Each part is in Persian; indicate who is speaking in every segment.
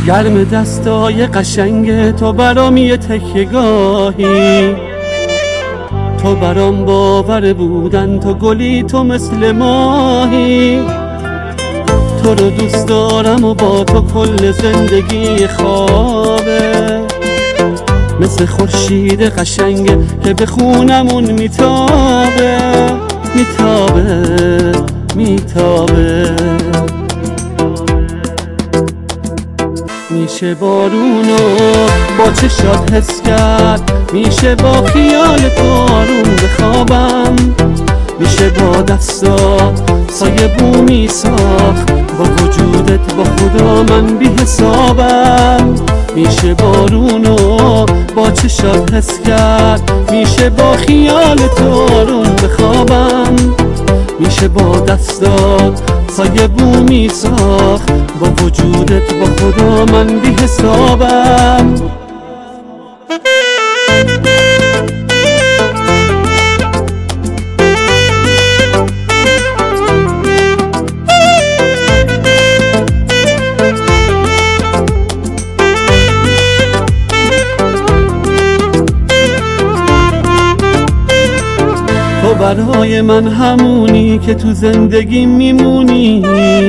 Speaker 1: گرم دستای قشنگ تو برام یه تکیه‌گاهی، تو برام باور بودن، تو گلی تو مثل ماهی. تو رو دوست دارم و با تو کل زندگی خوابه، مثل خورشید قشنگه که به خونمون میتابه میتابه میتابه. میشه بارونو با چشات حس کرد، میشه با خیال تو آروم بخوابم، میشه با دستا سایه بومی ساخت، با وجودت با خدا من بی حسابم. میشه بارونو با چشات حس کرد، میشه با خیال تو آروم بخوابم، میشه با دستات سایه بومی ساخت، با وجودت با خدا من بی حسابم. تو برای من همونی که تو زندگی میمونی،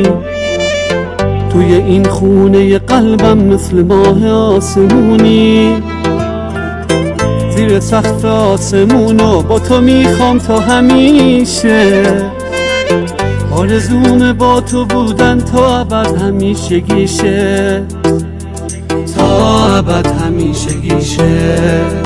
Speaker 1: توی این خونه قلبم مثل ماه آسمونی. زیر سقف آسمونو با تو میخوام تا همیشه، آرزوم با تو بودن تا ابد همیشگیشه، تا ابد همیشگیشه.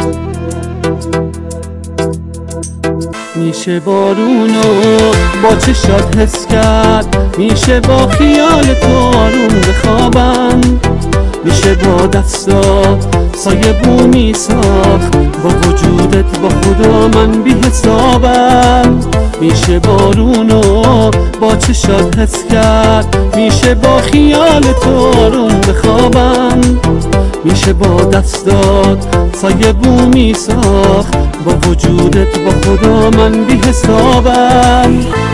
Speaker 1: میشه بارونو با چشات حس کرد، میشه با خیال تو آروم بخوابم، میشه با دستا سایه بومی ساخت، با وجودت با خدا من بی حسابم. میشه بارونو با چشات حس کرد، میشه با خیال تو آروم بخوابم، میشه با دستات سایه بومی ساخت، با وجودت با خدا من بی حسابم.